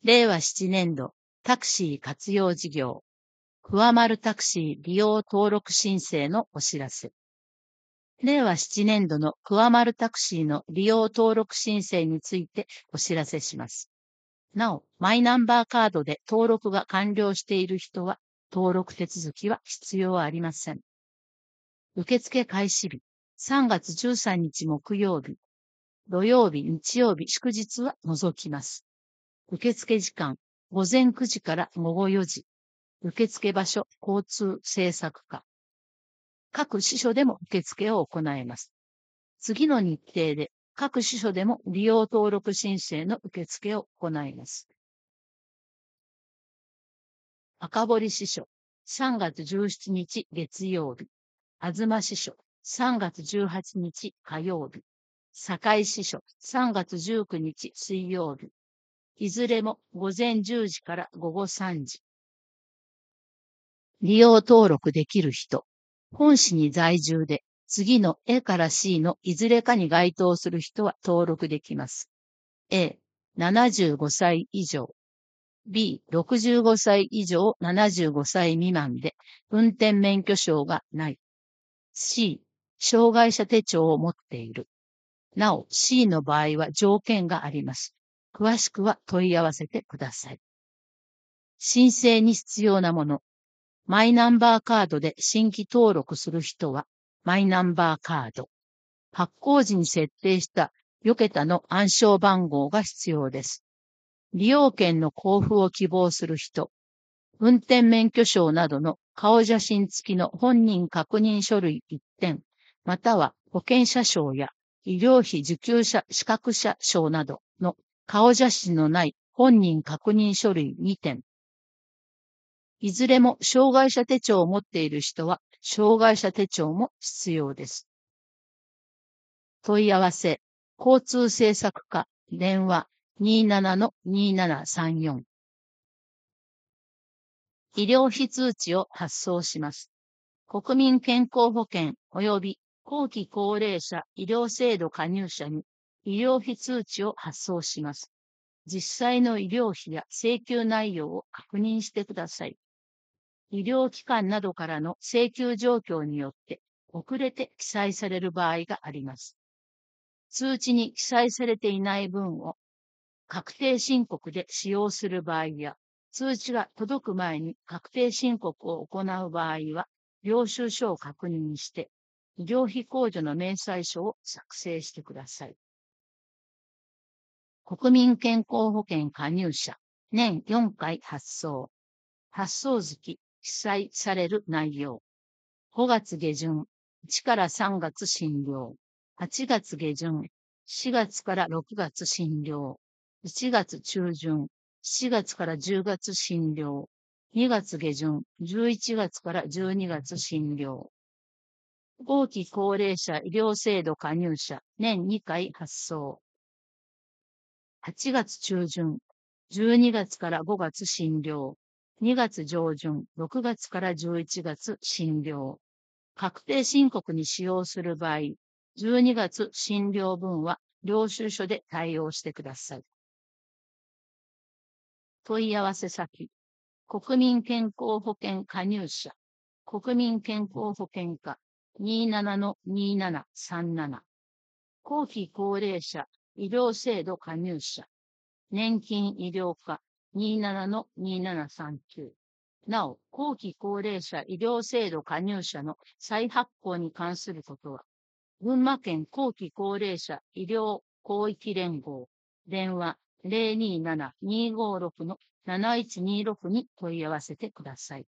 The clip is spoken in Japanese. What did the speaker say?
令和7年度タクシー活用事業、くわまるタクシー利用登録申請のお知らせ。令和7年度のくわまるタクシーの利用登録申請についてお知らせします。なお、マイナンバーカードで登録が完了している人は、登録手続きは必要ありません。受付開始日、3月13日木曜日、土曜日、日曜日、祝日は除きます。受付時間、午前9時から午後4時。受付場所、交通政策課。各支所でも受付を行えます。次の日程で各支所でも利用登録申請の受付を行います。赤堀支所、3月17日月曜日。東支所、3月18日火曜日。堺支所、3月19日水曜日。いずれも午前10時から午後3時。利用登録できる人。本市に在住で、次の A から C のいずれかに該当する人は登録できます。A、75歳以上。B、65歳以上75歳未満で、運転免許証がない。C、障害者手帳を持っている。なお、C の場合は条件があります。詳しくは問い合わせてください。申請に必要なもの。マイナンバーカードで新規登録する人は、マイナンバーカード。発行時に設定した4桁の暗証番号が必要です。利用券の交付を希望する人。運転免許証などの顔写真付きの本人確認書類1点、または保険者証や医療費受給者資格者証などの顔写真のない本人確認書類2点。いずれも障害者手帳を持っている人は、障害者手帳も必要です。問い合わせ、交通政策課、電話 27-2734。医療費通知を発送します。国民健康保険及び後期高齢者医療制度加入者に医療費通知を発送します。実際の医療費や請求内容を確認してください。医療機関などからの請求状況によって遅れて記載される場合があります。通知に記載されていない分を確定申告で使用する場合や、通知が届く前に確定申告を行う場合は、領収書を確認して、医療費控除の明細書を作成してください。国民健康保険加入者、年4回発送。発送月、記載される内容。5月下旬、1から3月診療。8月下旬、4月から6月診療。1月中旬、7月から10月診療。2月下旬、11月から12月診療。後期高齢者医療制度加入者、年2回発送。8月中旬、12月から5月診療。2月上旬、6月から11月診療。確定申告に使用する場合、12月診療分は領収書で対応してください。問い合わせ先、国民健康保険加入者、国民健康保険課 27-2737。後期高齢者医療制度加入者、年金医療課 27-2739。なお、後期高齢者医療制度加入者の再発行に関することは、群馬県後期高齢者医療広域連合、電話 027-256-7126 に問い合わせてください。